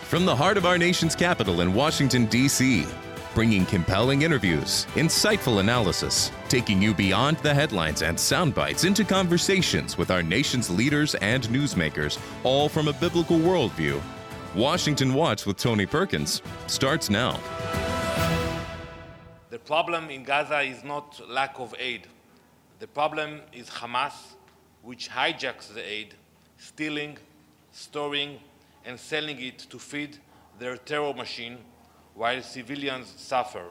From the heart of our nation's capital in Washington, D.C., bringing compelling interviews, insightful analysis, taking you beyond the headlines and sound bites into conversations with our nation's leaders and newsmakers, all from a biblical worldview. Washington Watch with Tony Perkins starts now. The problem in Gaza is not lack of aid. The problem is Hamas, which hijacks the aid, stealing, storing, and selling it to feed their terror machine while civilians suffer.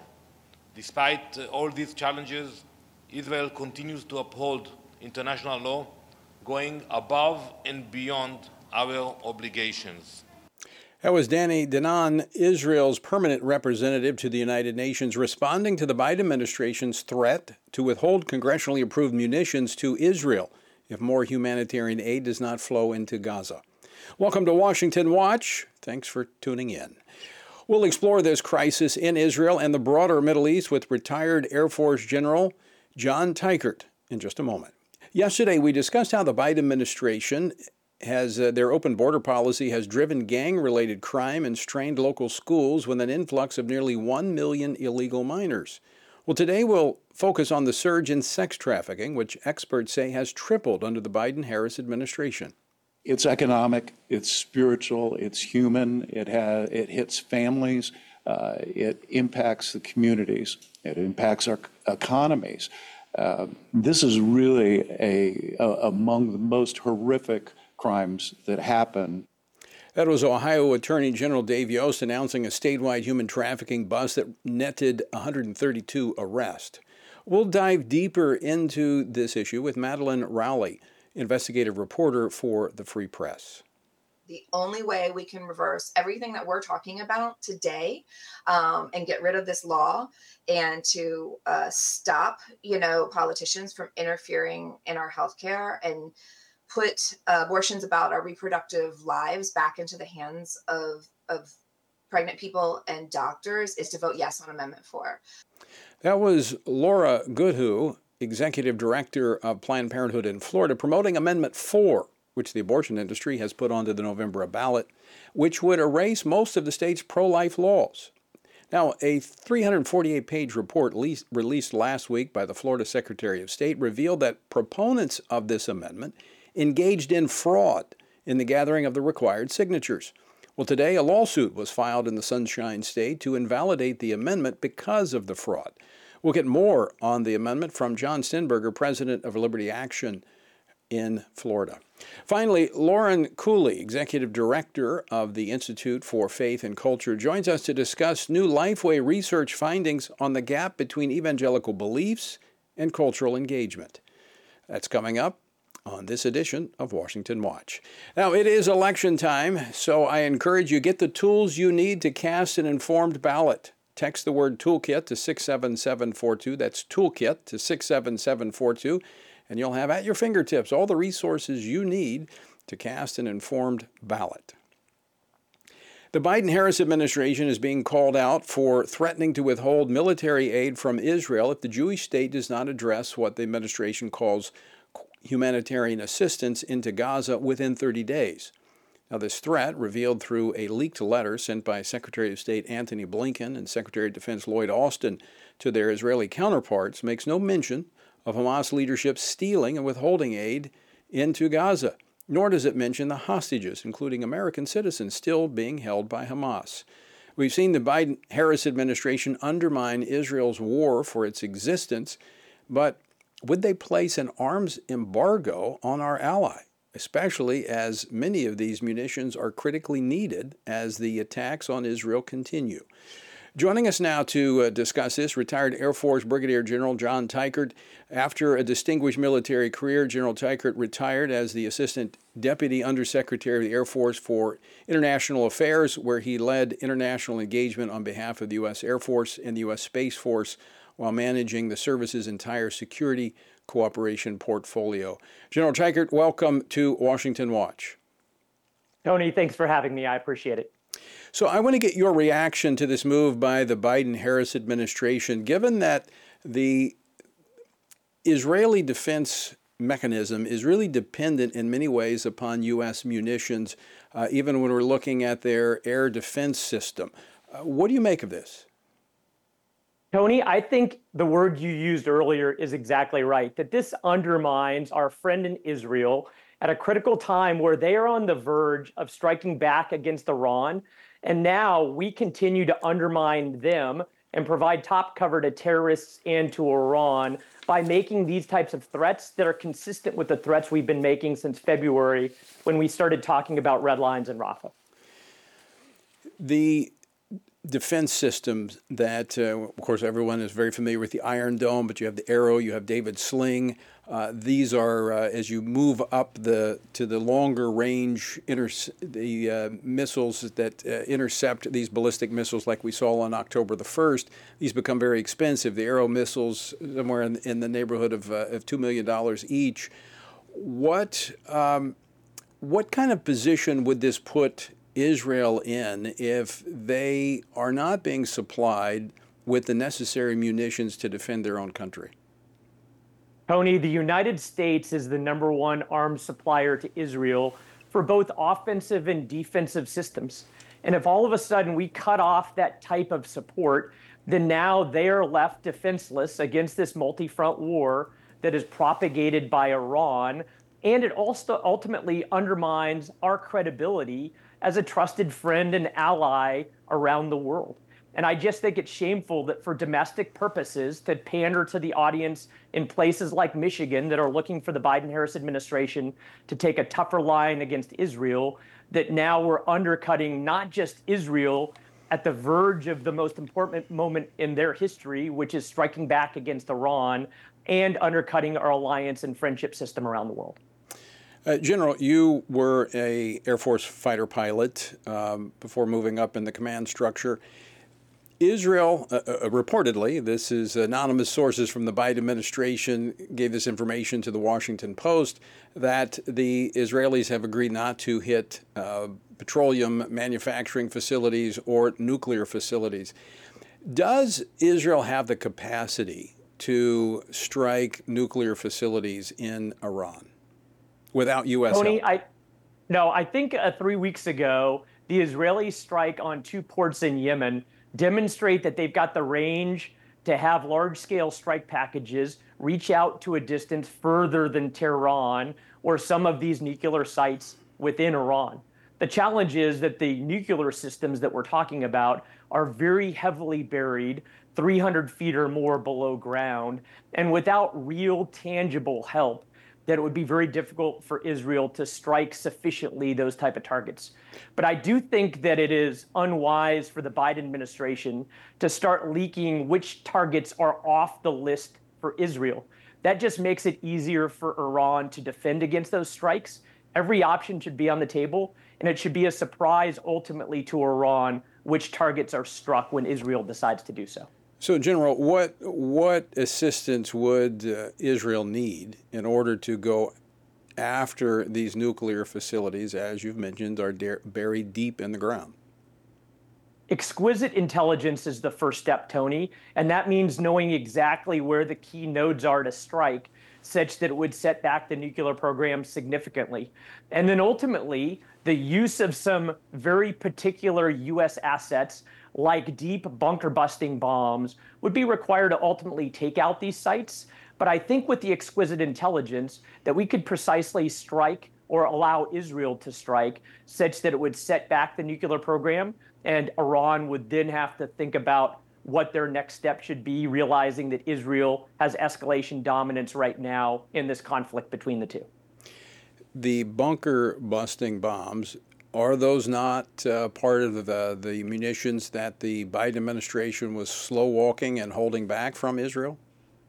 Despite all these challenges, Israel continues to uphold international law, going above and beyond our obligations. That was Danny Danon, Israel's permanent representative to the United Nations, responding to the Biden administration's threat to withhold congressionally approved munitions to Israel if more humanitarian aid does not flow into Gaza. Welcome to Washington Watch. Thanks for tuning in. We'll explore this crisis in Israel and the broader Middle East with retired Air Force General John Teichert in just a moment. Yesterday, we discussed how the Biden administration their open border policy has driven gang-related crime and strained local schools with an influx of nearly 1 million illegal minors. Well, today we'll focus on the surge in sex trafficking, which experts say has tripled under the Biden-Harris administration. It's economic, it's spiritual, it's human, it hits families, it impacts the communities, it impacts our economies. This is really among the most horrific crimes that happen. That was Ohio Attorney General Dave Yost announcing a statewide human trafficking bust that netted 132 arrests. We'll dive deeper into this issue with Madeline Rowley, investigative reporter for the Free Press. The only way we can reverse everything that we're talking about today and get rid of this law and to stop, politicians from interfering in our healthcare and put abortions about our reproductive lives back into the hands of pregnant people and doctors is to vote yes on Amendment 4. That was Laura Goodhue, Executive Director of Planned Parenthood in Florida, promoting Amendment 4, which the abortion industry has put onto the November ballot, which would erase most of the state's pro-life laws. Now, a 348-page report released last week by the Florida Secretary of State revealed that proponents of this amendment engaged in fraud in the gathering of the required signatures. Well, today, a lawsuit was filed in the Sunshine State to invalidate the amendment because of the fraud. We'll get more on the amendment from John Stenberger, president of Liberty Action in Florida. Finally, Lauren Cooley, executive director of the Institute for Faith and Culture, joins us to discuss new Lifeway research findings on the gap between evangelical beliefs and cultural engagement. That's coming up on this edition of Washington Watch. Now, it is election time, so I encourage you get the tools you need to cast an informed ballot. Text the word toolkit to 67742. That's toolkit to 67742. And you'll have at your fingertips all the resources you need to cast an informed ballot. The Biden-Harris administration is being called out for threatening to withhold military aid from Israel if the Jewish state does not address what the administration calls humanitarian assistance into Gaza within 30 days. Now, this threat, revealed through a leaked letter sent by Secretary of State Antony Blinken and Secretary of Defense Lloyd Austin to their Israeli counterparts, makes no mention of Hamas leadership stealing and withholding aid into Gaza, nor does it mention the hostages, including American citizens, still being held by Hamas. We've seen the Biden-Harris administration undermine Israel's war for its existence, but would they place an arms embargo on our ally, especially as many of these munitions are critically needed as the attacks on Israel continue? Joining us now to discuss this, retired Air Force Brigadier General John Teichert. After a distinguished military career, General Teichert retired as the Assistant Deputy Undersecretary of the Air Force for International Affairs, where he led international engagement on behalf of the U.S. Air Force and the U.S. Space Force while managing the service's entire security cooperation portfolio. General Teichert, welcome to Washington Watch. Tony, thanks for having me. I appreciate it. So I want to get your reaction to this move by the Biden-Harris administration, given that the Israeli Defense mechanism is really dependent in many ways upon U.S. munitions, even when we're looking at their air defense system. What do you make of this? Tony, I think the word you used earlier is exactly right, that this undermines our friend in Israel at a critical time where they are on the verge of striking back against Iran. And now we continue to undermine them and provide top cover to terrorists and to Iran by making these types of threats that are consistent with the threats we've been making since February when we started talking about red lines in Rafah. The defense systems that, of course, everyone is very familiar with the Iron Dome, but you have the Arrow, you have David Sling. These are, as you move up to the longer range, missiles that intercept these ballistic missiles like we saw on October the 1st, these become very expensive. The Arrow missiles, somewhere in the neighborhood of $2 million each. What kind of position would this put Israel in if they are not being supplied with the necessary munitions to defend their own country? Tony, the United States is the #1 arms supplier to Israel for both offensive and defensive systems. And if all of a sudden we cut off that type of support, then now they are left defenseless against this multi-front war that is propagated by Iran. And it also ultimately undermines our credibility as a trusted friend and ally around the world. And I just think it's shameful that for domestic purposes to pander to the audience in places like Michigan that are looking for the Biden-Harris administration to take a tougher line against Israel, that now we're undercutting not just Israel at the verge of the most important moment in their history, which is striking back against Iran, and undercutting our alliance and friendship system around the world. General, you were an Air Force fighter pilot before moving up in the command structure. Israel, reportedly, this is anonymous sources from the Biden administration gave this information to the Washington Post, that the Israelis have agreed not to hit petroleum manufacturing facilities or nuclear facilities. Does Israel have the capacity to strike nuclear facilities in Iran without U.S. Tony, help? I think 3 weeks ago, the Israeli strike on 2 ports in Yemen demonstrate that they've got the range to have large-scale strike packages reach out to a distance further than Tehran or some of these nuclear sites within Iran. The challenge is that the nuclear systems that we're talking about are very heavily buried, 300 feet or more below ground, and without real tangible help, that it would be very difficult for Israel to strike sufficiently those type of targets. But I do think that it is unwise for the Biden administration to start leaking which targets are off the list for Israel. That just makes it easier for Iran to defend against those strikes. Every option should be on the table, and it should be a surprise ultimately to Iran which targets are struck when Israel decides to do so. So, General, what assistance would Israel need in order to go after these nuclear facilities, as you've mentioned, are buried deep in the ground? Exquisite intelligence is the first step, Tony, and that means knowing exactly where the key nodes are to strike, such that it would set back the nuclear program significantly. And then ultimately, the use of some very particular U.S. assets like deep bunker-busting bombs would be required to ultimately take out these sites. But I think with the exquisite intelligence that we could precisely strike or allow Israel to strike such that it would set back the nuclear program, and Iran would then have to think about what their next step should be, realizing that Israel has escalation dominance right now in this conflict between the two. The bunker-busting bombs, are those not part of the munitions that the Biden administration was slow-walking and holding back from Israel?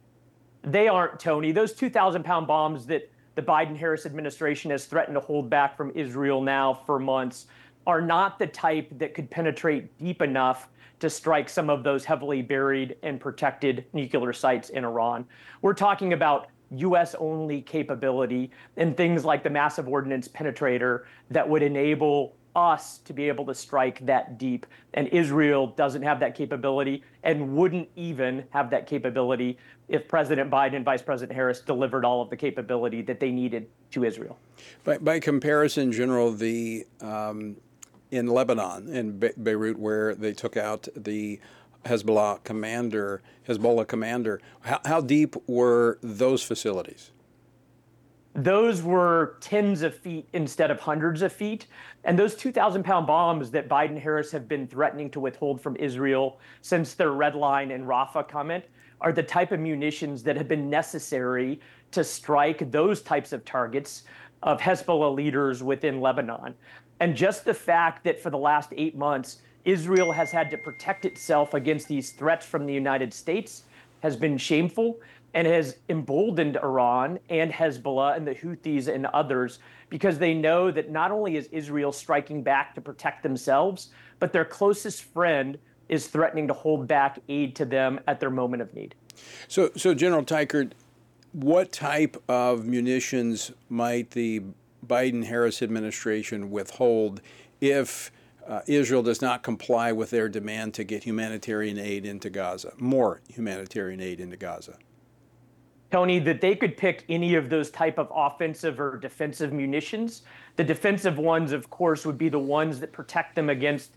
They aren't, Tony. Those 2,000-pound bombs that the Biden-Harris administration has threatened to hold back from Israel now for months are not the type that could penetrate deep enough to strike some of those heavily buried and protected nuclear sites in Iran. We're talking about U.S.-only capability and things like the Massive Ordnance Penetrator that would enable us to be able to strike that deep. And Israel doesn't have that capability and wouldn't even have that capability if President Biden and Vice President Harris delivered all of the capability that they needed to Israel. By comparison, General, in Lebanon, in Beirut, where they took out the Hezbollah commander, how deep were those facilities? Those were tens of feet instead of hundreds of feet. And those 2,000-pound bombs that Biden and Harris have been threatening to withhold from Israel since their Red Line and Rafah comment are the type of munitions that have been necessary to strike those types of targets of Hezbollah leaders within Lebanon. And just the fact that for the last 8 months, Israel has had to protect itself against these threats from the United States has been shameful and has emboldened Iran and Hezbollah and the Houthis and others, because they know that not only is Israel striking back to protect themselves, but their closest friend is threatening to hold back aid to them at their moment of need. So General Teichert, what type of munitions might the Biden-Harris administration withhold if Israel does not comply with their demand to get humanitarian aid into Gaza, more humanitarian aid into Gaza? Tony, that they could pick any of those type of offensive or defensive munitions. The defensive ones, of course, would be the ones that protect them against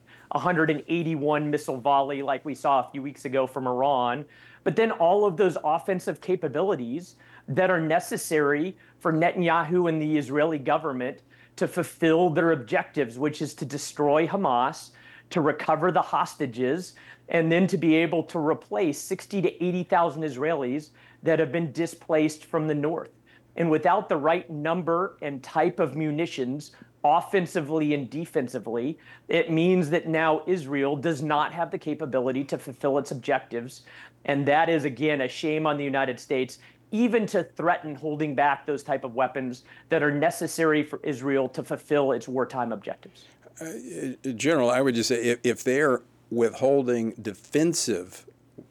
181 missile volley like we saw a few weeks ago from Iran. But then all of those offensive capabilities that are necessary for Netanyahu and the Israeli government to fulfill their objectives, which is to destroy Hamas, to recover the hostages, and then to be able to replace 60 to 80,000 Israelis that have been displaced from the north. And without the right number and type of munitions, offensively and defensively, it means that now Israel does not have the capability to fulfill its objectives. And that is, again, a shame on the United States, even to threaten holding back those type of weapons that are necessary for Israel to fulfill its wartime objectives. General, I would just say if they're withholding defensive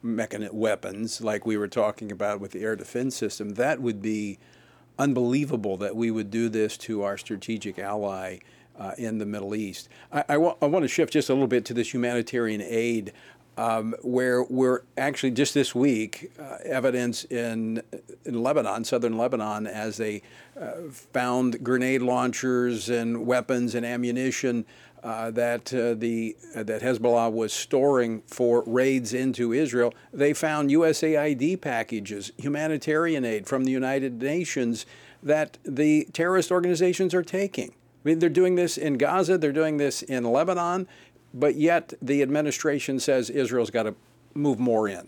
weapons like we were talking about with the air defense system, that would be unbelievable that we would do this to our strategic ally in the Middle East. I want to shift just a little bit to this humanitarian aid, where we're actually just this week evidence in Lebanon, southern Lebanon, as they found grenade launchers and weapons and ammunition that Hezbollah was storing for raids into Israel. They found USAID packages, humanitarian aid from the United Nations that the terrorist organizations are taking. I mean, they're doing this in Gaza, they're doing this in Lebanon, but yet the administration says Israel's got to move more in.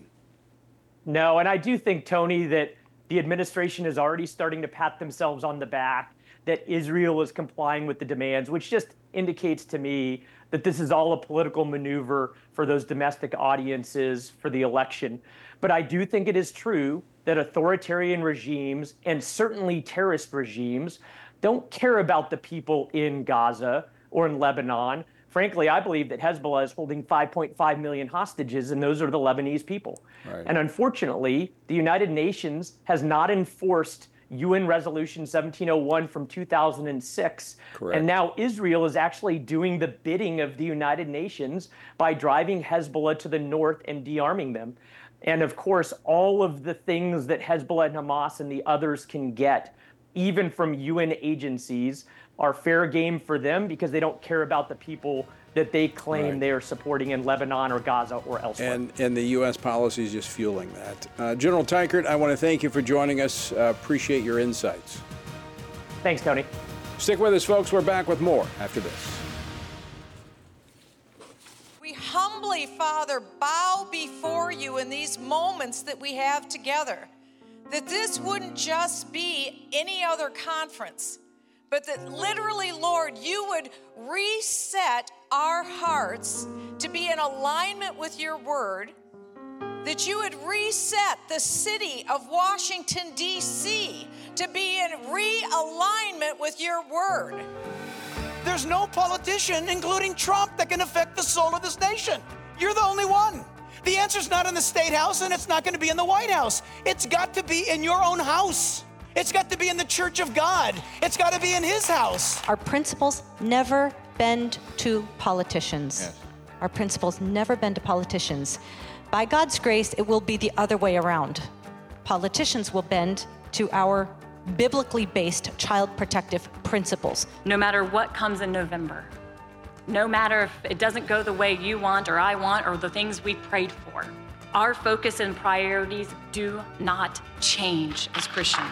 No, and I do think, Tony, that the administration is already starting to pat themselves on the back, that Israel is complying with the demands, which just indicates to me that this is all a political maneuver for those domestic audiences for the election. But I do think it is true that authoritarian regimes, and certainly terrorist regimes, don't care about the people in Gaza or in Lebanon. Frankly, I believe that Hezbollah is holding 5.5 million hostages, and those are the Lebanese people. Right. And unfortunately, the United Nations has not enforced UN Resolution 1701 from 2006. Correct. And now Israel is actually doing the bidding of the United Nations by driving Hezbollah to the north and de-arming them. And of course, all of the things that Hezbollah and Hamas and the others can get, even from UN agencies, are fair game for them because they don't care about the people that they claim they are supporting in Lebanon or Gaza or elsewhere. And the U.S. policy is just fueling that. General Teichert, I want to thank you for joining us. Appreciate your insights. Thanks, Tony. Stick with us, folks. We're back with more after this. We humbly, Father, bow before you in these moments that we have together, that this wouldn't just be any other conference, but that literally, Lord, you would reset our hearts to be in alignment with your word, that you would reset the city of Washington, D.C. to be in realignment with your word. There's no politician, including Trump, that can affect the soul of this nation. You're the only one. The answer's not in the State House, and it's not going to be in the White House. It's got to be in your own house. It's got to be in the Church of God. It's got to be in his house. Our principles never bend to politicians. Yes. Our principles never bend to politicians. By God's grace, it will be the other way around. Politicians will bend to our biblically based child protective principles. No matter what comes in November, no matter if it doesn't go the way you want or I want or the things we prayed for, our focus and priorities do not change as Christians.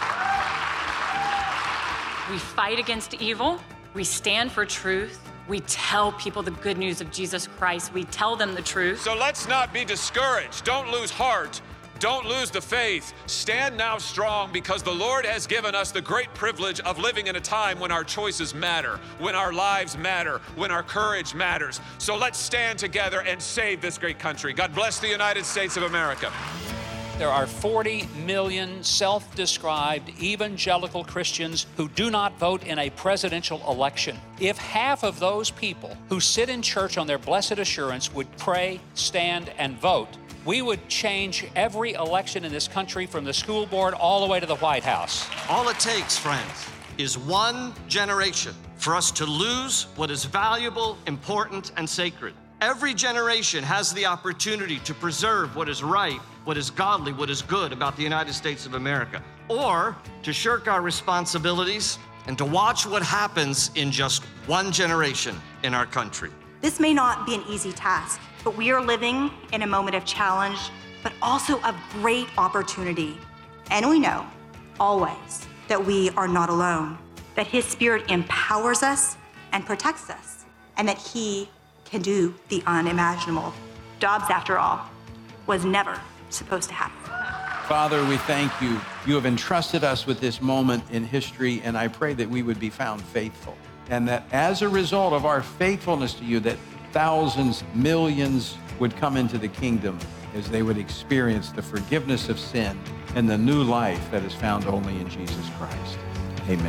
We fight against evil, we stand for truth, we tell people the good news of Jesus Christ, we tell them the truth. So let's not be discouraged. Don't lose heart. Don't lose the faith. Stand now strong, because the Lord has given us the great privilege of living in a time when our choices matter, when our lives matter, when our courage matters. So let's stand together and save this great country. God bless the United States of America. There are 40 million self-described evangelical Christians who do not vote in a presidential election. If half of those people who sit in church on their blessed assurance would pray, stand, and vote, we would change every election in this country from the school board all the way to the White House. All it takes, friends, is one generation for us to lose what is valuable, important, and sacred. Every generation has the opportunity to preserve what is right, what is godly, what is good about the United States of America, or to shirk our responsibilities and to watch what happens in just one generation in our country. This may not be an easy task, but we are living in a moment of challenge, but also of great opportunity. And we know, always, that we are not alone, that His Spirit empowers us and protects us, and that He can do the unimaginable. Dobbs, after all, was never supposed to happen. Father, we thank you. You have entrusted us with this moment in history, and I pray that we would be found faithful, and that as a result of our faithfulness to you, that thousands, millions would come into the kingdom as they would experience the forgiveness of sin and the new life that is found only in Jesus Christ. Amen.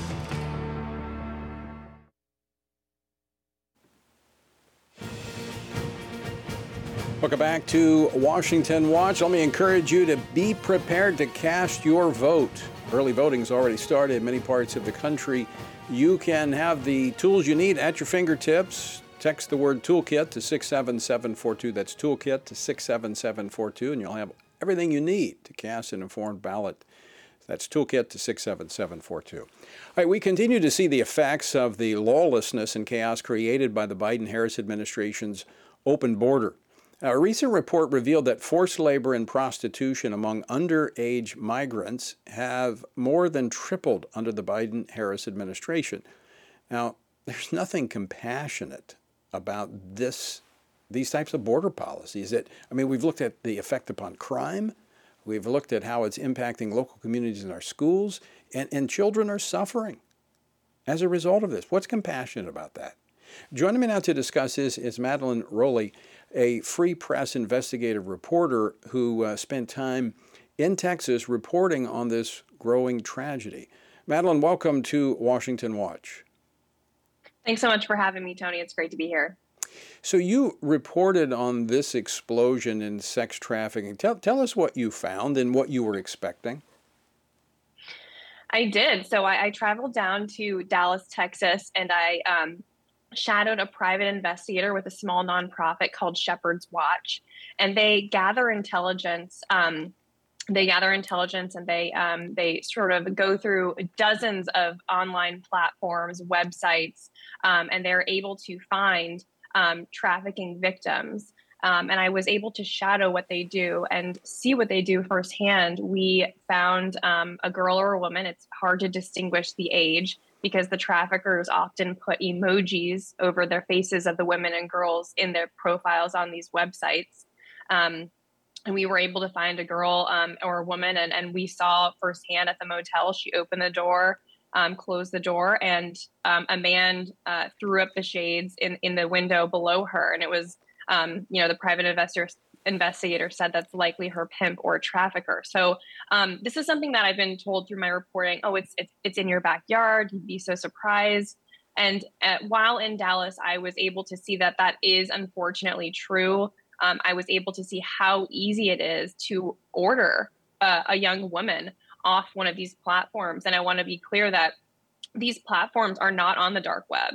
Welcome back to Washington Watch. Let me encourage you to be prepared to cast your vote. Early voting's already started in many parts of the country. You can have the tools you need at your fingertips. Text the word toolkit to 67742. That's toolkit to 67742, and you'll have everything you need to cast an informed ballot. That's toolkit to 67742. All right, we continue to see the effects of the lawlessness and chaos created by the Biden-Harris administration's open border. Now, a recent report revealed that forced labor and prostitution among underage migrants have more than tripled under the Biden-Harris administration. Now, there's nothing compassionate about these types of border policies. We've looked at the effect upon crime. We've looked at how it's impacting local communities in our schools, and children are suffering as a result of this. What's compassionate about that? Joining me now to discuss this is Madeline Rowley, a Free Press investigative reporter who spent time in Texas reporting on this growing tragedy. Madeline, welcome to Washington Watch. Thanks so much for having me, Tony. It's great to be here. So you reported on this explosion in sex trafficking. Tell us what you found and what you were expecting. I did. So I traveled down to Dallas, Texas, and I shadowed a private investigator with a small nonprofit called Shepherd's Watch. And they gather intelligence. And they sort of go through dozens of online platforms, websites, and they're able to find trafficking victims. And I was able to shadow what they do and see what they do firsthand. We found a girl or a woman. It's hard to distinguish the age because the traffickers often put emojis over their faces of the women and girls in their profiles on these websites. And we were able to find a girl or a woman, and we saw firsthand at the motel. She opened the door, closed the door, and a man threw up the shades in the window below her. And it was, the private investigator said that's likely her pimp or trafficker. So this is something that I've been told through my reporting. Oh, it's in your backyard. You'd be so surprised. And while in Dallas, I was able to see that is unfortunately true. I was able to see how easy it is to order a young woman off one of these platforms. And I want to be clear that these platforms are not on the dark web.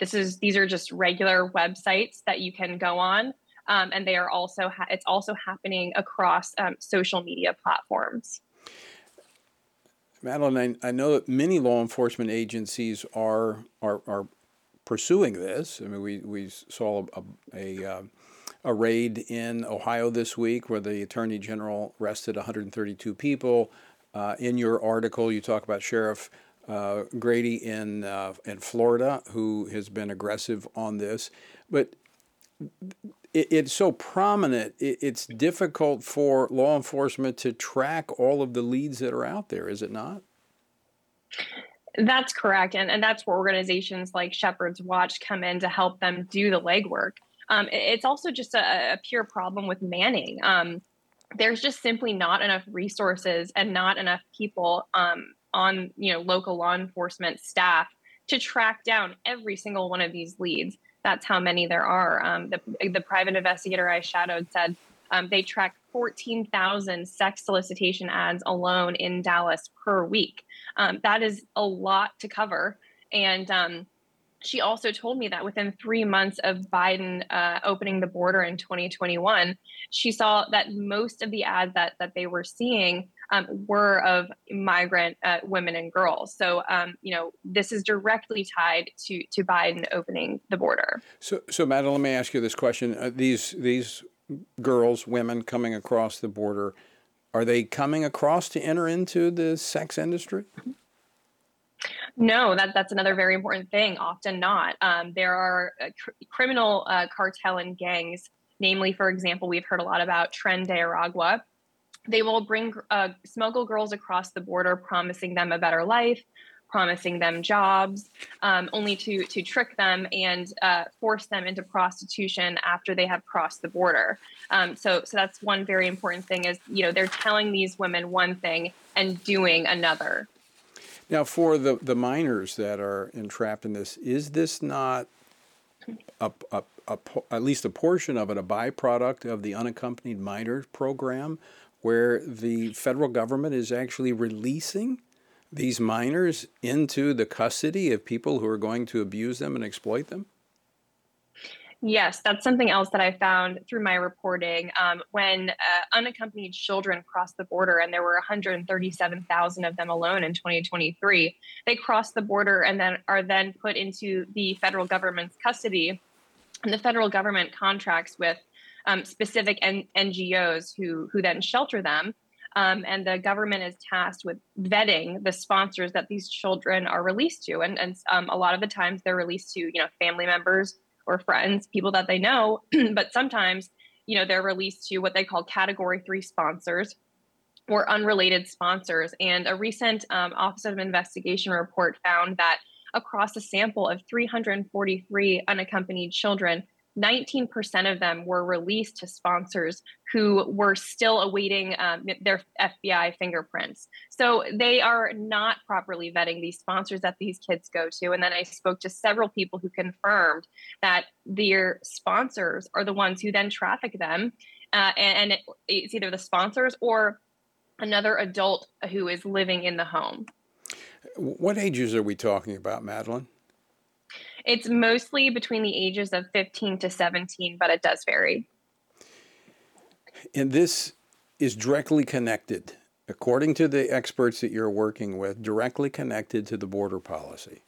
these are just regular websites that you can go on, and they are also it's also happening across social media platforms. Madeline, I know that many law enforcement agencies are pursuing this. I mean, we saw a raid in Ohio this week where the Attorney General arrested 132 people. In your article, you talk about Sheriff Grady in Florida, who has been aggressive on this. But it's so prominent, it's difficult for law enforcement to track all of the leads that are out there, is it not? That's correct. And that's where organizations like Shepherd's Watch come in to help them do the legwork. It's also just a pure problem with manning. There's just simply not enough resources and not enough people on local law enforcement staff to track down every single one of these leads. That's how many there are. The private investigator I shadowed said they tracked 14,000 sex solicitation ads alone in Dallas per week. That is a lot to cover. And she also told me that within 3 months of Biden opening the border in 2021, she saw that most of the ads that they were seeing were of migrant women and girls. So, this is directly tied to Biden opening the border. So Madeline, let me ask you this question. These girls, women coming across the border, are they coming across to enter into the sex industry? No, that's another very important thing. Often not. There are criminal cartel and gangs. Namely, for example, we've heard a lot about Tren de Aragua. They will smuggle girls across the border, promising them a better life, promising them jobs, only to trick them and force them into prostitution after they have crossed the border. So that's one very important thing is, they're telling these women one thing and doing another. Now, for the minors that are entrapped in this, is this not at least a portion of it, a byproduct of the unaccompanied minor program, where the federal government is actually releasing these minors into the custody of people who are going to abuse them and exploit them? Yes, that's something else that I found through my reporting. When unaccompanied children crossed the border, and there were 137,000 of them alone in 2023, they crossed the border and then are put into the federal government's custody. And the federal government contracts with specific NGOs who then shelter them. And the government is tasked with vetting the sponsors that these children are released to. And a lot of the times they're released to, family members or friends, people that they know. But sometimes, they're released to what they call Category 3 sponsors or unrelated sponsors. And a recent Office of Investigation report found that across a sample of 343 unaccompanied children, 19% of them were released to sponsors who were still awaiting their FBI fingerprints. So they are not properly vetting these sponsors that these kids go to. And then I spoke to several people who confirmed that their sponsors are the ones who then traffic them. And it's either the sponsors or another adult who is living in the home. What ages are we talking about, Madeline? It's mostly between the ages of 15 to 17, but it does vary. And this is directly connected, according to the experts that you're working with, directly connected to the border policy.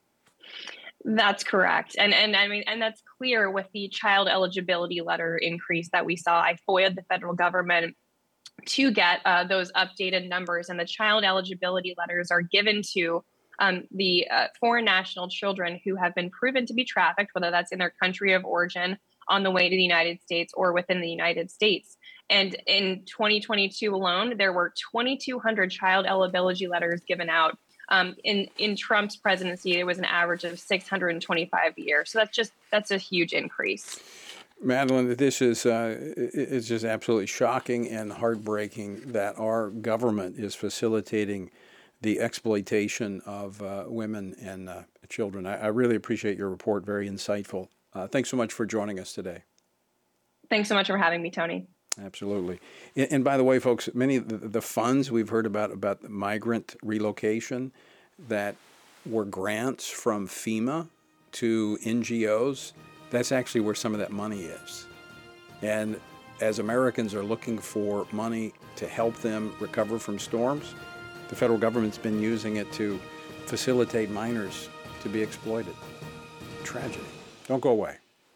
That's correct. And that's clear with the child eligibility letter increase that we saw. I FOIA'd the federal government to get those updated numbers, and the child eligibility letters are given to the foreign national children who have been proven to be trafficked, whether that's in their country of origin, on the way to the United States, or within the United States. And in 2022 alone, there were 2,200 child eligibility letters given out. In Trump's presidency, there was an average of 625 a year. So that's a huge increase. Madeline, this is it's just absolutely shocking and heartbreaking that our government is facilitating the exploitation of women and children. I really appreciate your report. Very insightful. Thanks so much for joining us today. Thanks so much for having me, Tony. Absolutely. And by the way, folks, many of the funds we've heard about migrant relocation that were grants from FEMA to NGOs, that's actually where some of that money is. And as Americans are looking for money to help them recover from storms, the federal government's been using it to facilitate minors to be exploited. Tragedy. Don't go away.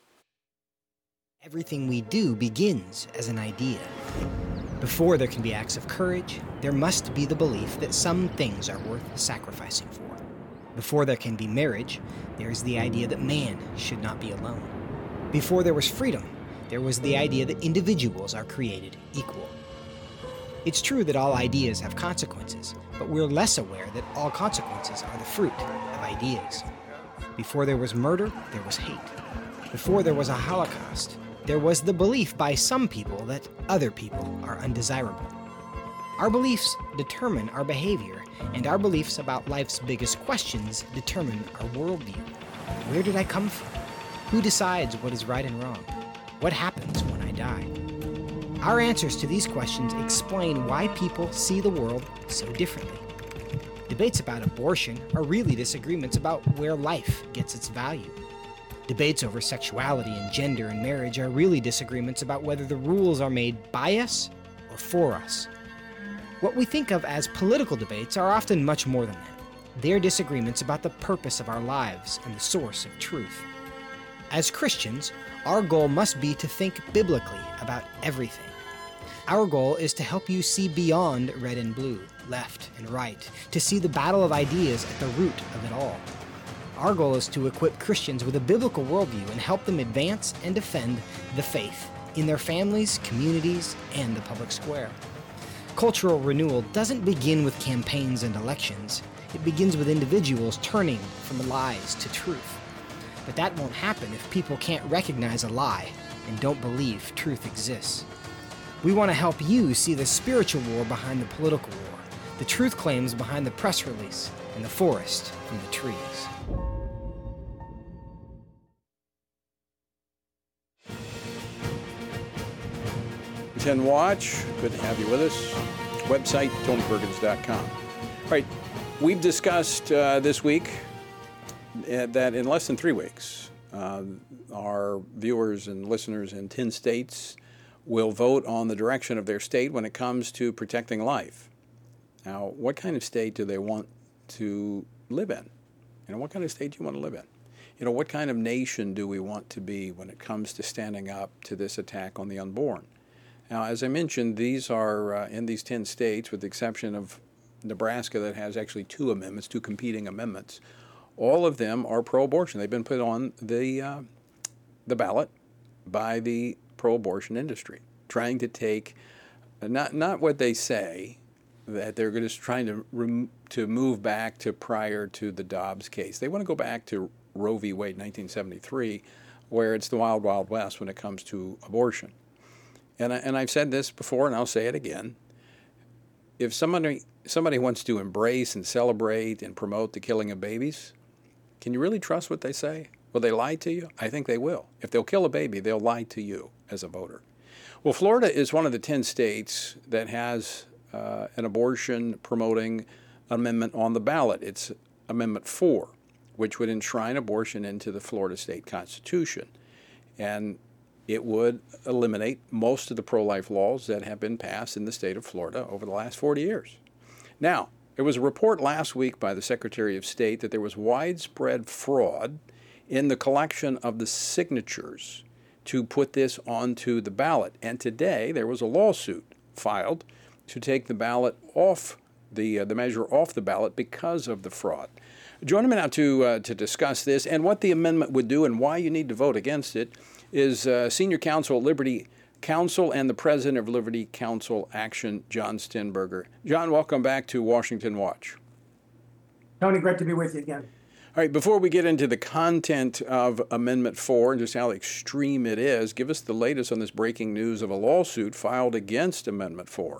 Everything we do begins as an idea. Before there can be acts of courage, there must be the belief that some things are worth sacrificing for. Before there can be marriage, there is the idea that man should not be alone. Before there was freedom, there was the idea that individuals are created equal. It's true that all ideas have consequences, but we're less aware that all consequences are the fruit of ideas. Before there was murder, there was hate. Before there was a Holocaust, there was the belief by some people that other people are undesirable. Our beliefs determine our behavior, and our beliefs about life's biggest questions determine our worldview. Where did I come from? Who decides what is right and wrong? What happens when I die? Our answers to these questions explain why people see the world so differently. Debates about abortion are really disagreements about where life gets its value. Debates over sexuality and gender and marriage are really disagreements about whether the rules are made by us or for us. What we think of as political debates are often much more than that. They're disagreements about the purpose of our lives and the source of truth. As Christians, our goal must be to think biblically about everything. Our goal is to help you see beyond red and blue, left and right, to see the battle of ideas at the root of it all. Our goal is to equip Christians with a biblical worldview and help them advance and defend the faith in their families, communities, and the public square. Cultural renewal doesn't begin with campaigns and elections. It begins with individuals turning from lies to truth. But that won't happen if people can't recognize a lie and don't believe truth exists. We want to help you see the spiritual war behind the political war, the truth claims behind the press release, and the forest from the trees. Watch. Good to have you with us. Website, TonyPerkins.com. All right, we've discussed this week that in less than 3 weeks, our viewers and listeners in 10 states will vote on the direction of their state when it comes to protecting life. Now, what kind of state do they want to live in? What kind of state do you want to live in? What kind of nation do we want to be when it comes to standing up to this attack on the unborn? Now, as I mentioned, these are in these 10 states, with the exception of Nebraska that has actually 2 amendments, 2 competing amendments. All of them are pro-abortion. They've been put on the ballot by the pro-abortion industry, trying to take not what they say, that they're just trying to move back to prior to the Dobbs case. They want to go back to Roe v. Wade, 1973, where it's the wild, wild west when it comes to abortion. And I've said this before, and I'll say it again. If somebody wants to embrace and celebrate and promote the killing of babies, can you really trust what they say? Will they lie to you? I think they will. If they'll kill a baby, they'll lie to you as a voter. Well, Florida is one of the 10 states that has an abortion-promoting amendment on the ballot. It's Amendment 4, which would enshrine abortion into the Florida state constitution. And it would eliminate most of the pro-life laws that have been passed in the state of Florida over the last 40 years. Now, there was a report last week by the Secretary of State that there was widespread fraud in the collection of the signatures to put this onto the ballot. And today there was a lawsuit filed to take the ballot off, the measure off the ballot because of the fraud. Joining me now to discuss this and what the amendment would do and why you need to vote against it is Senior Counsel at Liberty Counsel and the President of Liberty Counsel Action, John Stenberger. John, welcome back to Washington Watch. Tony, great to be with you again. All right, before we get into the content of Amendment 4 and just how extreme it is, give us the latest on this breaking news of a lawsuit filed against Amendment 4.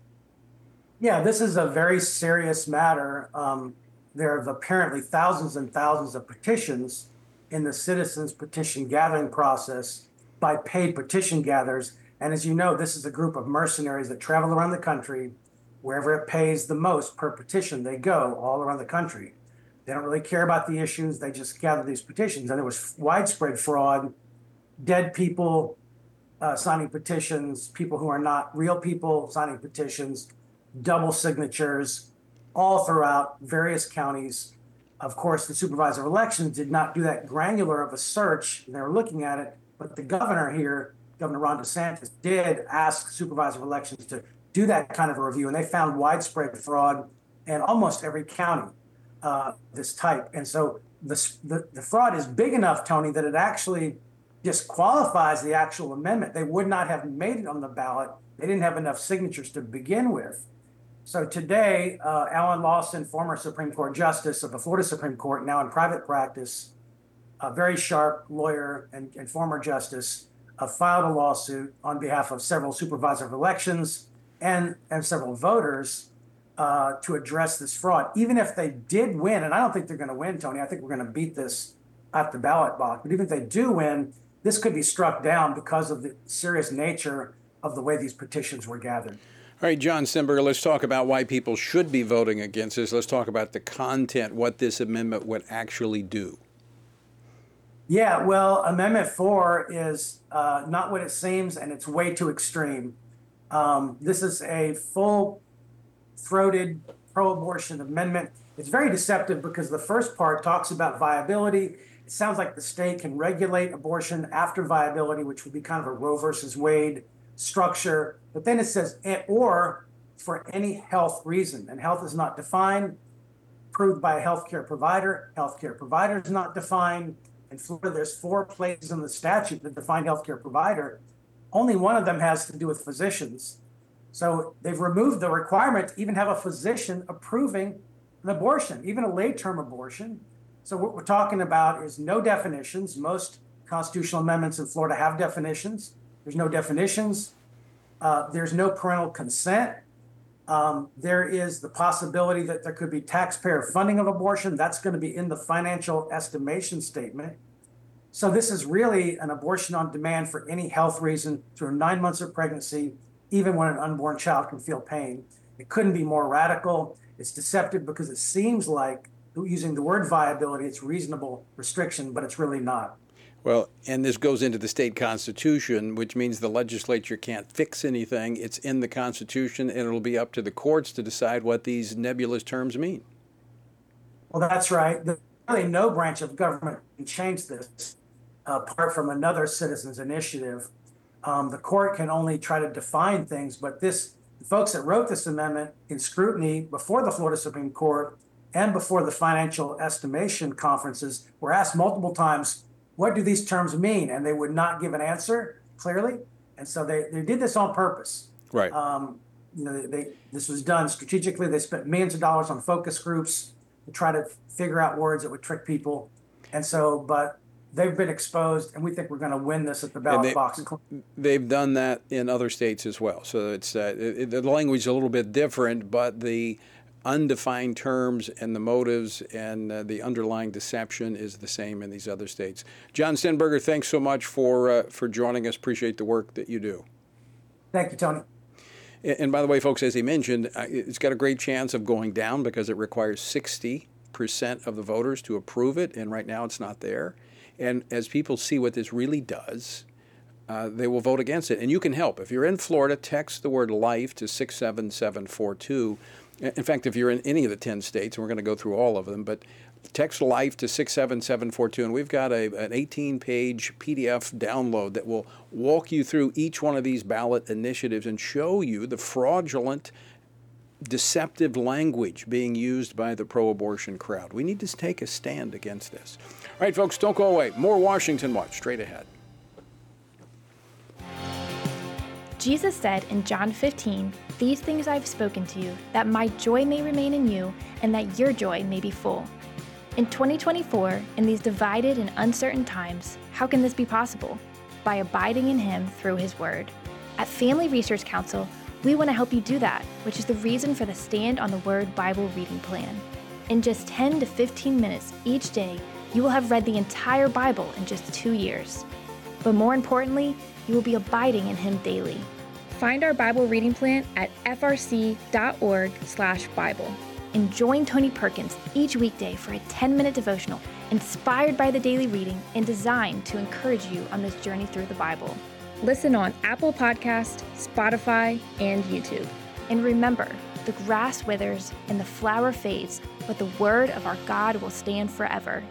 Yeah, this is a very serious matter. There have apparently thousands and thousands of petitions in the citizens petition gathering process by paid petition gatherers. And as you know, this is a group of mercenaries that travel around the country. Wherever it pays the most per petition, they go all around the country. They don't really care about the issues. They just gather these petitions. And there was widespread fraud, dead people signing petitions, people who are not real people signing petitions, double signatures, all throughout various counties. Of course, the supervisor of elections did not do that granular of a search. They were looking at it, but the governor here, Governor Ron DeSantis, did ask the supervisor of elections to do that kind of a review, and they found widespread fraud in almost every county, this type. And so the fraud is big enough, Tony, that it actually disqualifies the actual amendment. They would not have made it on the ballot. They didn't have enough signatures to begin with. So today, Alan Lawson, former Supreme Court Justice of the Florida Supreme Court, now in private practice, a very sharp lawyer and former justice, filed a lawsuit on behalf of several supervisor of elections and several voters to address this fraud. Even if they did win, and I don't think they're going to win, Tony, I think we're going to beat this at the ballot box, but even if they do win, this could be struck down because of the serious nature of the way these petitions were gathered. All right, John Stenberger, let's talk about why people should be voting against this. Let's talk about the content, what this amendment would actually do. Yeah, well, Amendment 4 is not what it seems, and it's way too extreme. This is a full-throated pro-abortion amendment. It's very deceptive because the first part talks about viability. It sounds like the state can regulate abortion after viability, which would be kind of a Roe versus Wade structure. But then it says, or for any health reason. And health is not defined, approved by a healthcare provider. Healthcare provider is not defined. In Florida, there's 4 places in the statute that define healthcare provider. Only one of them has to do with physicians. So they've removed the requirement to even have a physician approving an abortion, even a late-term abortion. So what we're talking about is no definitions. Most constitutional amendments in Florida have definitions. There's no definitions. There's no parental consent. There is the possibility that there could be taxpayer funding of abortion. That's going to be in the financial estimation statement. So this is really an abortion on demand for any health reason through 9 months of pregnancy, even when an unborn child can feel pain. It couldn't be more radical. It's deceptive because it seems like, using the word viability, it's reasonable restriction, but it's really not. Well, and this goes into the state constitution, which means the legislature can't fix anything. It's in the Constitution, and it'll be up to the courts to decide what these nebulous terms mean. Well, that's right. There's really no branch of government can change this, apart from another citizen's initiative. The court can only try to define things, but the folks that wrote this amendment in scrutiny before the Florida Supreme Court and before the financial estimation conferences were asked multiple times, what do these terms mean? And they would not give an answer clearly. And so they did this on purpose. Right. This was done strategically. They spent millions of dollars on focus groups to try to figure out words that would trick people. And so, but they've been exposed, and we think we're going to win this at the ballot box. They've done that in other states as well. So it's the language is a little bit different, but the undefined terms and the motives and the underlying deception is the same in these other states. John Stenberger, thanks so much for joining us. Appreciate the work that you do. Thank you, Tony. And by the way, folks, as he mentioned, it's got a great chance of going down because it requires 60% of the voters to approve it, and right now it's not there. And as people see what this really does, they will vote against it. And you can help. If you're in Florida, text the word LIFE to 67742. In fact, if you're in any of the 10 states, and we're going to go through all of them, but text LIFE to 67742, and we've got an 18-page PDF download that will walk you through each one of these ballot initiatives and show you the fraudulent, deceptive language being used by the pro-abortion crowd. We need to take a stand against this. All right, folks, don't go away. More Washington Watch straight ahead. Jesus said in John 15, "These things I have spoken to you, that my joy may remain in you, and that your joy may be full." In 2024, in these divided and uncertain times, how can this be possible? By abiding in Him through His Word. At Family Research Council, we want to help you do that, which is the reason for the Stand on the Word Bible reading plan. In just 10 to 15 minutes each day, you will have read the entire Bible in just 2 years. But more importantly, you will be abiding in Him daily. Find our Bible reading plan at frc.org/Bible. and join Tony Perkins each weekday for a 10-minute devotional inspired by the daily reading and designed to encourage you on this journey through the Bible. Listen on Apple Podcast, Spotify, and YouTube. And remember, the grass withers and the flower fades, but the word of our God will stand forever.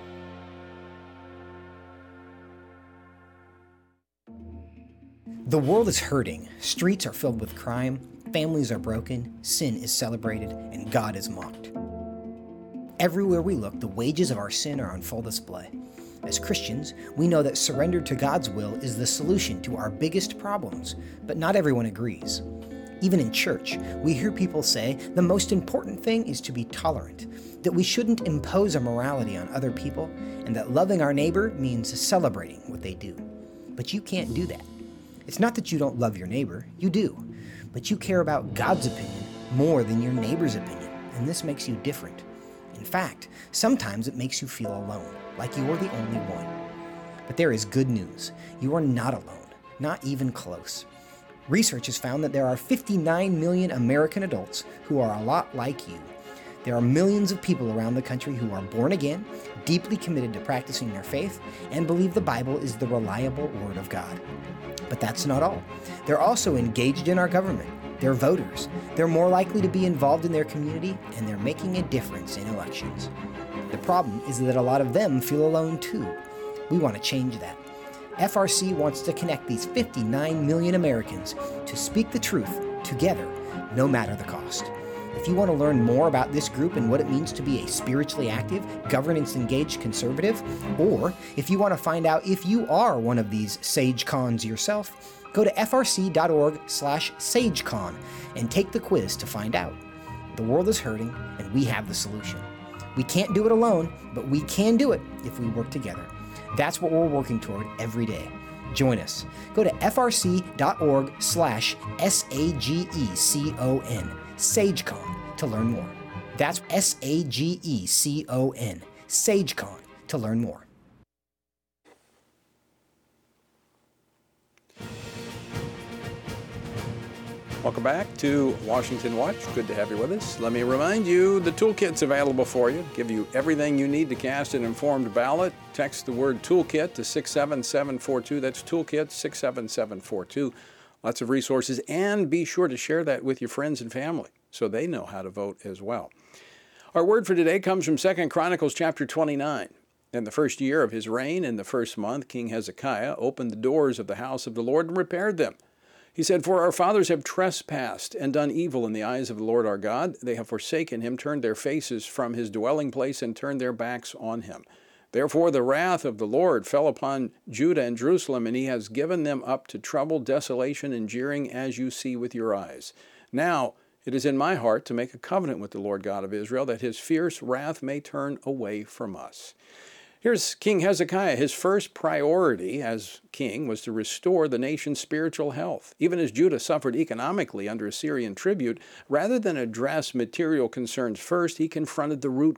The world is hurting, streets are filled with crime, families are broken, sin is celebrated, and God is mocked. Everywhere we look, the wages of our sin are on full display. As Christians, we know that surrender to God's will is the solution to our biggest problems, but not everyone agrees. Even in church, we hear people say the most important thing is to be tolerant, that we shouldn't impose our morality on other people, and that loving our neighbor means celebrating what they do. But you can't do that. It's not that you don't love your neighbor, you do, but you care about God's opinion more than your neighbor's opinion, and this makes you different. In fact, sometimes it makes you feel alone, like you are the only one. But there is good news. You are not alone, not even close. Research has found that there are 59 million American adults who are a lot like you. There are millions of people around the country who are born again, deeply committed to practicing their faith, and believe the Bible is the reliable Word of God. But that's not all. They're also engaged in our government. They're voters. They're more likely to be involved in their community, and they're making a difference in elections. The problem is that a lot of them feel alone too. We want to change that. FRC wants to connect these 59 million Americans to speak the truth together, no matter the cost. If you want to learn more about this group and what it means to be a spiritually active, governance-engaged conservative, or if you want to find out if you are one of these SageCons yourself, go to frc.org/SageCon and take the quiz to find out. The world is hurting, and we have the solution. We can't do it alone, but we can do it if we work together. That's what we're working toward every day. Join us. Go to frc.org/SAGECON, SageCon, to learn more. That's SAGECON, SageCon, to learn more. Welcome back to Washington Watch. Good to have you with us. Let me remind you, the toolkit's available for you. Give you everything you need to cast an informed ballot. Text the word toolkit to 67742. That's toolkit 67742. Lots of resources, and be sure to share that with your friends and family so they know how to vote as well. Our word for today comes from 2 Chronicles chapter 29. In the first year of his reign, in the first month, King Hezekiah opened the doors of the house of the Lord and repaired them. He said, "For our fathers have trespassed and done evil in the eyes of the Lord our God. They have forsaken him, turned their faces from his dwelling place, and turned their backs on him. Therefore the wrath of the Lord fell upon Judah and Jerusalem, and he has given them up to trouble, desolation, and jeering, as you see with your eyes. Now it is in my heart to make a covenant with the Lord God of Israel, that his fierce wrath may turn away from us." Here's King Hezekiah. His first priority as king was to restore the nation's spiritual health. Even as Judah suffered economically under Assyrian tribute, rather than address material concerns first, he confronted the root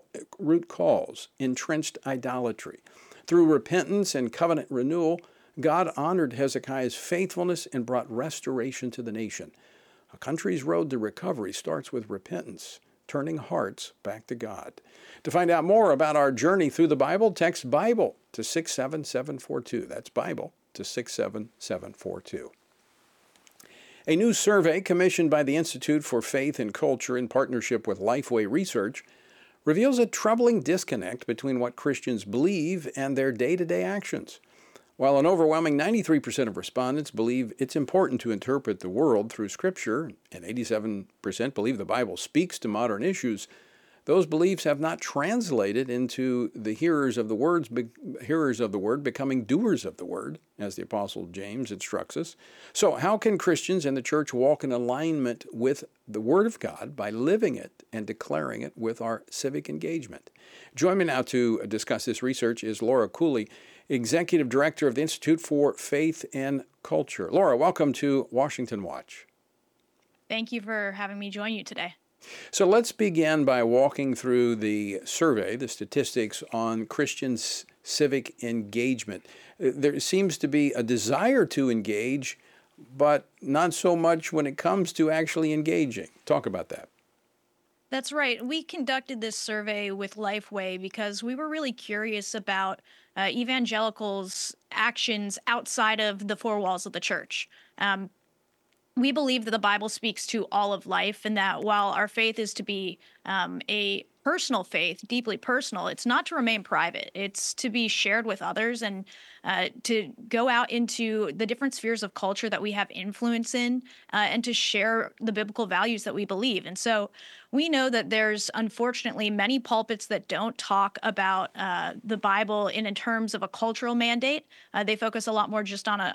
cause, entrenched idolatry. Through repentance and covenant renewal, God honored Hezekiah's faithfulness and brought restoration to the nation. A country's road to recovery starts with repentance, turning hearts back to God. To find out more about our journey through the Bible, text Bible to 67742. That's Bible to 67742. A new survey commissioned by the Institute for Faith and Culture in partnership with Lifeway Research reveals a troubling disconnect between what Christians believe and their day-to-day actions. While an overwhelming 93% of respondents believe it's important to interpret the world through Scripture, and 87% believe the Bible speaks to modern issues, those beliefs have not translated into the hearers of the word becoming doers of the word, as the Apostle James instructs us. So how can Christians and the church walk in alignment with the Word of God by living it and declaring it with our civic engagement? Join me now to discuss this research is Laura Cooley, Executive Director of the Institute for Faith and Culture. Laura, welcome to Washington Watch. Thank you for having me join you today. So let's begin by walking through the survey, the statistics on Christians' civic engagement. There seems to be a desire to engage, but not so much when it comes to actually engaging. Talk about that. That's right. We conducted this survey with Lifeway because we were really curious about evangelicals' actions outside of the four walls of the church. We believe that the Bible speaks to all of life, and that while our faith is to be a personal faith, deeply personal, it's not to remain private. It's to be shared with others and to go out into the different spheres of culture that we have influence in and to share the biblical values that we believe. And so we know that there's unfortunately many pulpits that don't talk about the Bible in terms of a cultural mandate. They focus a lot more just on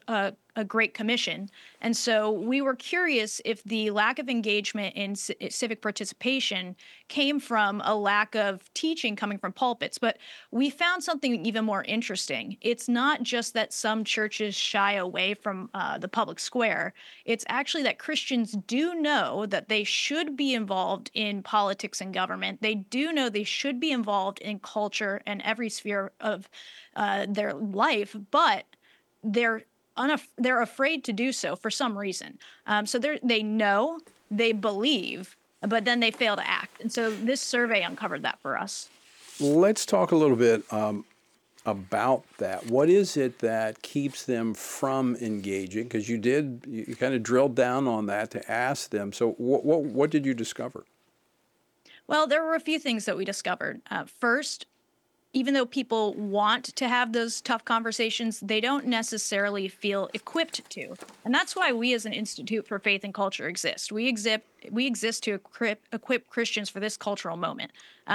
a Great Commission. And so we were curious if the lack of engagement in civic participation came from a lack of teaching coming from pulpits. But we found something even more interesting. It's not just that some churches shy away from the public square. It's actually that Christians do know that they should be involved in politics and government. They do know they should be involved in culture and every sphere of their life, but they're afraid to do so for some reason. So they know, they believe, but then they fail to act. And so this survey uncovered that for us. Let's talk a little bit about that. What is it that keeps them from engaging? Because you kind of drilled down on that to ask them. So what did you discover? Well, there were a few things that we discovered. First, even though people want to have those tough conversations, they don't necessarily feel equipped to. And that's why we as an Institute for Faith and Culture exist. We exist to equip Christians for this cultural moment.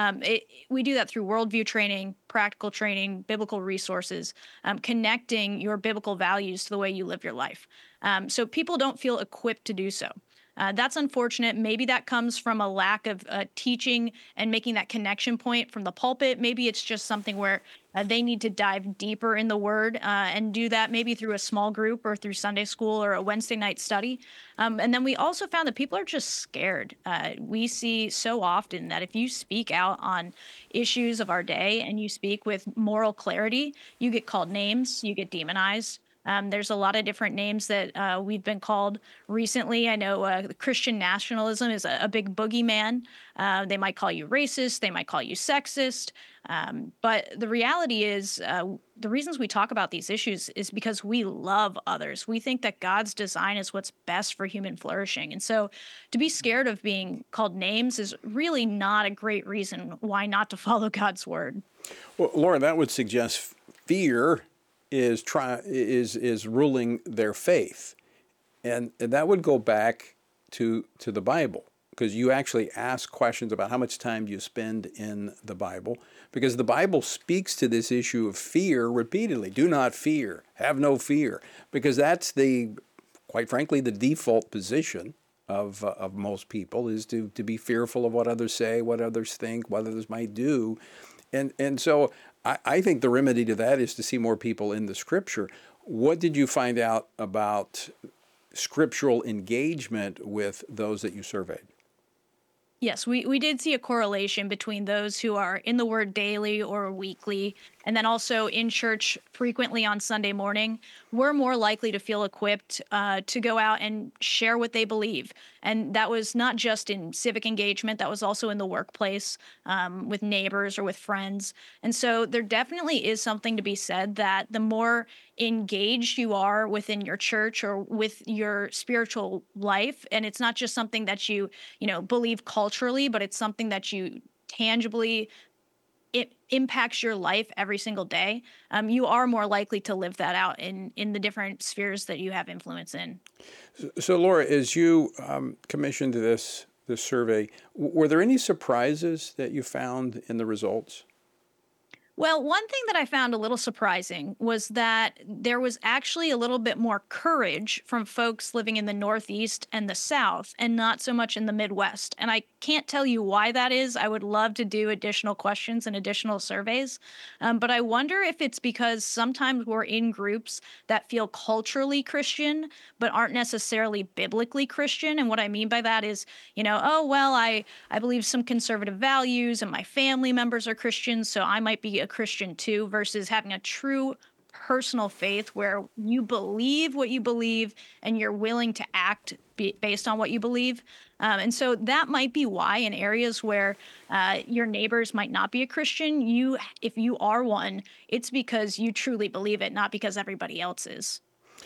We do that through worldview training, practical training, biblical resources, connecting your biblical values to the way you live your life. So people don't feel equipped to do so. That's unfortunate. Maybe that comes from a lack of teaching and making that connection point from the pulpit. Maybe it's just something where they need to dive deeper in the Word and do that maybe through a small group or through Sunday school or a Wednesday night study. And then we also found that people are just scared. We see so often that if you speak out on issues of our day and you speak with moral clarity, you get called names, you get demonized. There's a lot of different names that we've been called recently. I know Christian nationalism is a big boogeyman. They might call you racist. They might call you sexist. But the reality is the reasons we talk about these issues is because we love others. We think that God's design is what's best for human flourishing. And so to be scared of being called names is really not a great reason why not to follow God's word. Well, Laura, that would suggest fear is ruling their faith, and that would go back to the Bible, because you actually ask questions about how much time you spend in the Bible, because the Bible speaks to this issue of fear repeatedly. Do not fear, have no fear, because that's quite frankly, the default position of most people is to be fearful of what others say, what others think, what others might do, and so I think the remedy to that is to see more people in the Scripture. What did you find out about scriptural engagement with those that you surveyed? Yes, we did see a correlation between those who are in the Word daily or weekly, and then also in church frequently on Sunday morning. We're more likely to feel equipped to go out and share what they believe. And that was not just in civic engagement, that was also in the workplace with neighbors or with friends. And so there definitely is something to be said that the more engaged you are within your church or with your spiritual life, and it's not just something that you believe culturally, but it's something that you tangibly, it impacts your life every single day, you are more likely to live that out in the different spheres that you have influence in. So Laura, as you commissioned this survey, were there any surprises that you found in the results? Well, one thing that I found a little surprising was that there was actually a little bit more courage from folks living in the Northeast and the South, and not so much in the Midwest. And I can't tell you why that is. I would love to do additional questions and additional surveys. But I wonder if it's because sometimes we're in groups that feel culturally Christian, but aren't necessarily biblically Christian. And what I mean by that is, I believe some conservative values and my family members are Christians, so I might be a Christian too, versus having a true personal faith where you believe what you believe and you're willing to act based on what you believe. And so that might be why in areas where your neighbors might not be a Christian, if you are one, it's because you truly believe it, not because everybody else is.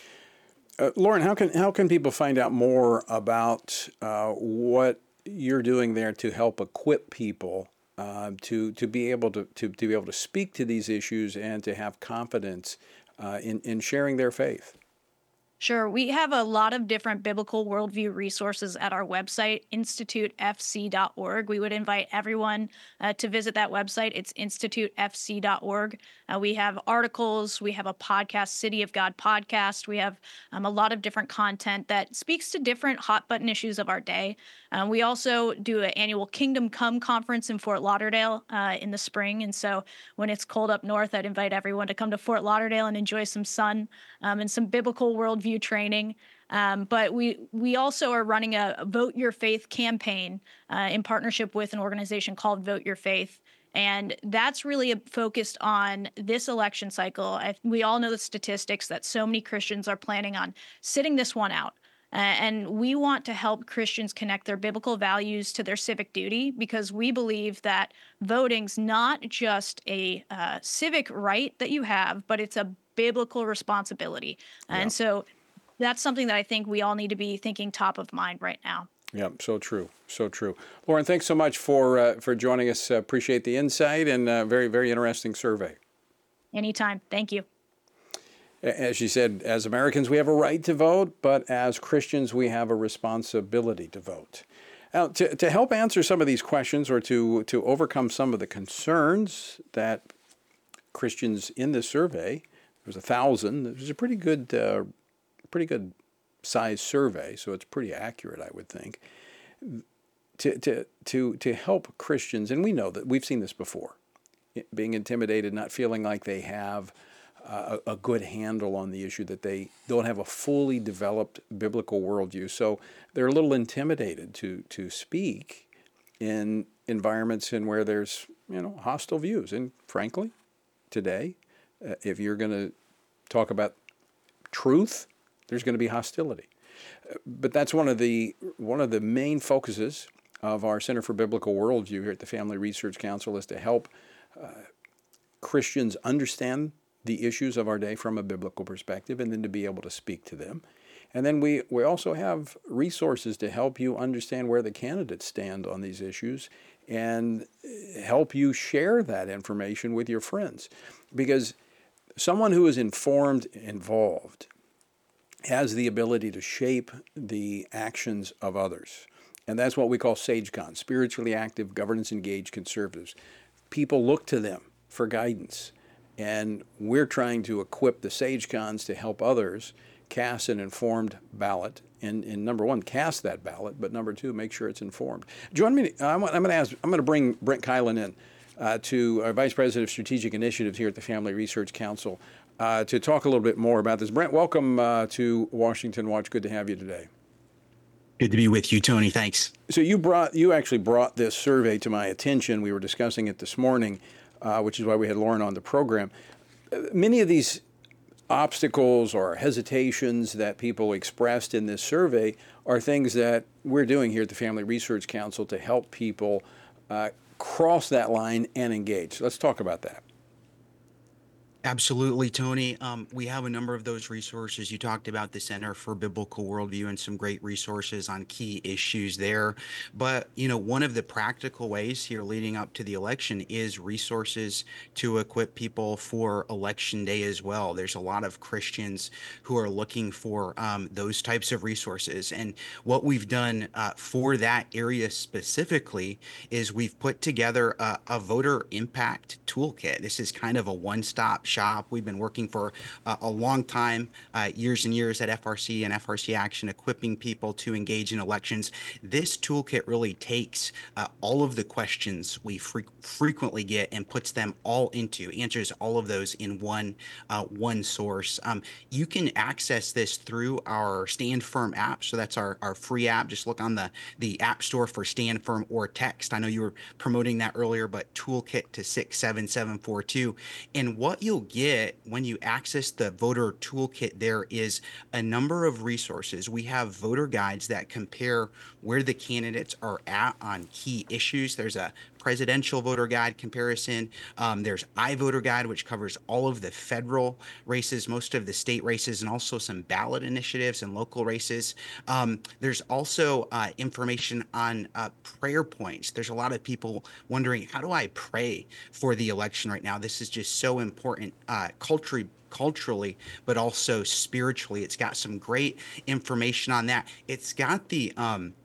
Lauren, how can people find out more about what you're doing there to help equip people to be able to speak to these issues and to have confidence in sharing their faith? Sure. We have a lot of different biblical worldview resources at our website, institutefc.org. We would invite everyone to visit that website. It's institutefc.org. We have articles. We have a podcast, City of God podcast. We have a lot of different content that speaks to different hot button issues of our day. We also do an annual Kingdom Come conference in Fort Lauderdale in the spring. And so when it's cold up north, I'd invite everyone to come to Fort Lauderdale and enjoy some sun and some biblical worldview training. But we also are running a Vote Your Faith campaign in partnership with an organization called Vote Your Faith. And that's really focused on this election cycle. We all know the statistics that so many Christians are planning on sitting this one out. And we want to help Christians connect their biblical values to their civic duty, because we believe that voting's not just a civic right that you have, but it's a biblical responsibility. Yeah. And so that's something that I think we all need to be thinking top of mind right now. Yeah, so true, so true. Lauren, thanks so much for joining us. Appreciate the insight and very, very interesting survey. Anytime. Thank you. As she said, as Americans, we have a right to vote, but as Christians, we have a responsibility to vote. Now, to help answer some of these questions or to overcome some of the concerns that Christians in this survey, there was 1,000, it was a pretty good size survey, so it's pretty accurate, I would think. To help Christians, and we know that we've seen this before, being intimidated, not feeling like they have a good handle on the issue, that they don't have a fully developed biblical worldview. So they're a little intimidated to speak in environments in where there's hostile views. And frankly, today, if you're going to talk about truth, there's going to be hostility. But that's one of the main focuses of our Center for Biblical Worldview here at the Family Research Council, is to help Christians understand the issues of our day from a biblical perspective, and then to be able to speak to them. And then we also have resources to help you understand where the candidates stand on these issues and help you share that information with your friends. Because someone who is informed, involved, has the ability to shape the actions of others. And that's what we call SageCon, spiritually active, governance-engaged conservatives. People look to them for guidance. And we're trying to equip the SageCons to help others cast an informed ballot. And number one, cast that ballot, but number two, make sure it's informed. Join me. I'm going to bring Brent Keilen in, to our Vice President of Strategic Initiatives here at the Family Research Council, to talk a little bit more about this. Brent, welcome to Washington Watch. Good to have you today. Good to be with you, Tony. Thanks. So you actually brought this survey to my attention. We were discussing it this morning, which is why we had Lauren on the program. Many of these obstacles or hesitations that people expressed in this survey are things that we're doing here at the Family Research Council to help people cross that line and engage. Let's talk about that. Absolutely, Tony. We have a number of those resources. You talked about the Center for Biblical Worldview and some great resources on key issues there. But, one of the practical ways here leading up to the election is resources to equip people for Election Day as well. There's a lot of Christians who are looking for those types of resources. And what we've done for that area specifically is we've put together a voter impact toolkit. This is kind of a one-stop shop. We've been working for a long time, years and years at FRC and FRC Action, equipping people to engage in elections. This toolkit really takes all of the questions we frequently get and puts them all answers all of those in one source. You can access this through our Stand Firm app. So that's our free app. Just look on the App Store for Stand Firm or text. I know you were promoting that earlier, but toolkit to 67742. And what you'll get when you access the voter toolkit, there is a number of resources. We have voter guides that compare where the candidates are at on key issues. There's a presidential voter guide comparison. There's iVoter Guide, which covers all of the federal races, most of the state races, and also some ballot initiatives and local races. There's also information on prayer points. There's a lot of people wondering, how do I pray for the election right now? This is just so important culturally, but also spiritually. It's got some great information on that. It's got the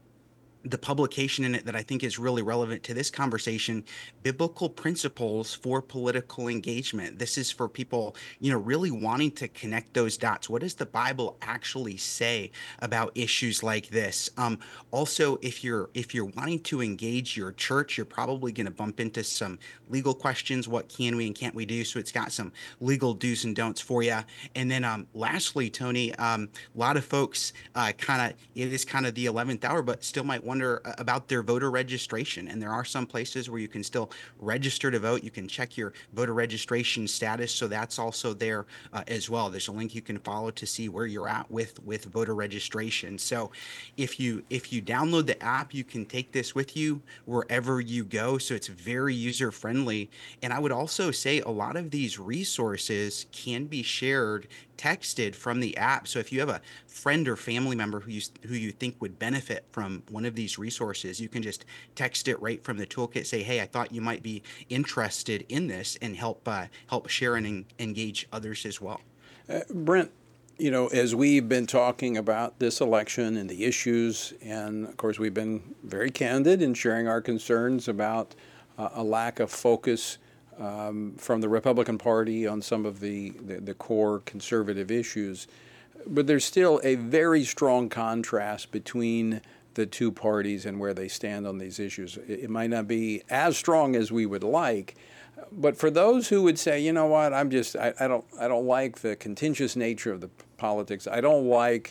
publication in it that I think is really relevant to this conversation, Biblical Principles for Political Engagement. This is for people, really wanting to connect those dots. What does the Bible actually say about issues like this? Also, if you're wanting to engage your church, you're probably going to bump into some legal questions. What can we and can't we do? So it's got some legal do's and don'ts for you. And then lastly, Tony, a lot of folks it is kind of the 11th hour, but still might wonder about their voter registration. And there are some places where you can still register to vote. You can check your voter registration status. So that's also there as well. There's a link you can follow to see where you're at with voter registration. So if you download the app, you can take this with you wherever you go. So it's very user friendly. And I would also say a lot of these resources can be shared, texted from the app. So if you have a friend or family member who you think would benefit from one of these resources, you can just text it right from the toolkit. Say, hey, I thought you might be interested in this, and help share and engage others as well. Brent, as we've been talking about this election and the issues, and of course we've been very candid in sharing our concerns about a lack of focus from the Republican Party on some of the core conservative issues. But there's still a very strong contrast between the two parties and where they stand on these issues. It might not be as strong as we would like, but for those who would say, you know what, I don't like the contentious nature of the politics. I don't like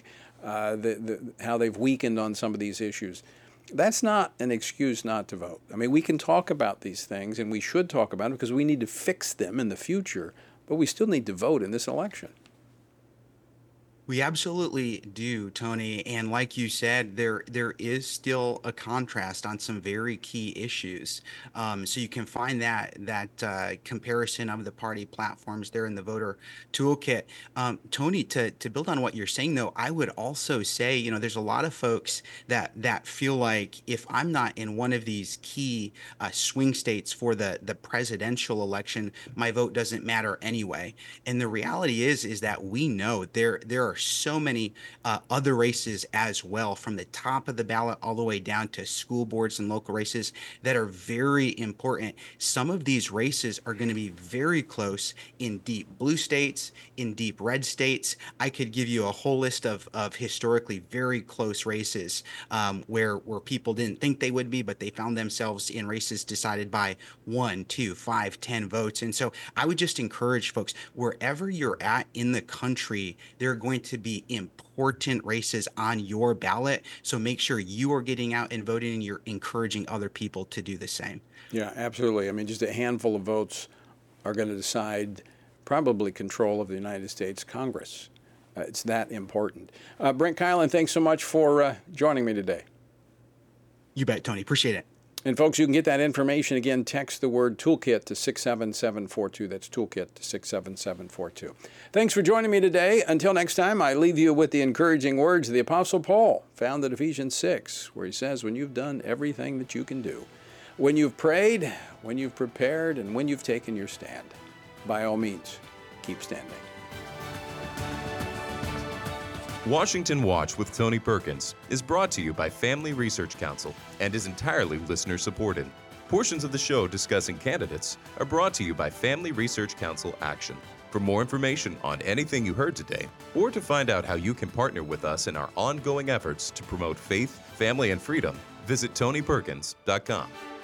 how they've weakened on some of these issues. That's not an excuse not to vote. I mean, we can talk about these things, and we should talk about them because we need to fix them in the future, but we still need to vote in this election. We absolutely do, Tony. And like you said, there is still a contrast on some very key issues. So you can find that comparison of the party platforms there in the voter toolkit. Tony, to build on what you're saying, though, I would also say, there's a lot of folks that feel like if I'm not in one of these key swing states for the presidential election, my vote doesn't matter anyway. And the reality is that we know there are so many other races as well, from the top of the ballot all the way down to school boards and local races, that are very important. Some of these races are going to be very close in deep blue states, in deep red states. I could give you a whole list of historically very close races where people didn't think they would be, but they found themselves in races decided by 1, 2, 5, 10 votes. And so I would just encourage folks, wherever you're at in the country, there are going to be important races on your ballot. So make sure you are getting out and voting, and you're encouraging other people to do the same. Yeah, absolutely. I mean, just a handful of votes are going to decide probably control of the United States Congress. It's that important. Brent Keilen, thanks so much for joining me today. You bet, Tony. Appreciate it. And folks, you can get that information. Again, text the word toolkit to 67742. That's toolkit to 67742. Thanks for joining me today. Until next time, I leave you with the encouraging words of the Apostle Paul, found in Ephesians 6, where he says, when you've done everything that you can do, when you've prayed, when you've prepared, and when you've taken your stand, by all means, keep standing. Washington Watch with Tony Perkins is brought to you by Family Research Council and is entirely listener-supported. Portions of the show discussing candidates are brought to you by Family Research Council Action. For more information on anything you heard today, or to find out how you can partner with us in our ongoing efforts to promote faith, family, and freedom, visit TonyPerkins.com.